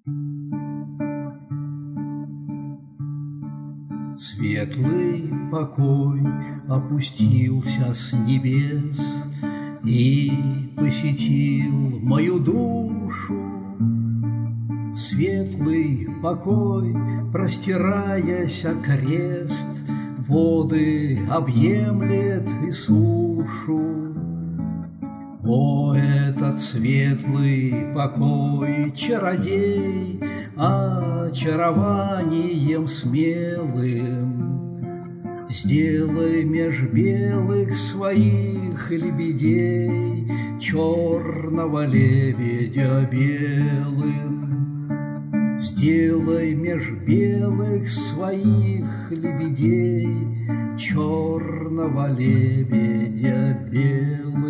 Светлый покой опустился с небес и посетил мою душу. Светлый покой, простираясь окрест, воды объемлет и сушу. О, этот светлый покой, чародей, очарованием смелым, сделай меж белых своих лебедей черного лебедя белым. Сделай меж белых своих лебедей черного лебедя белым.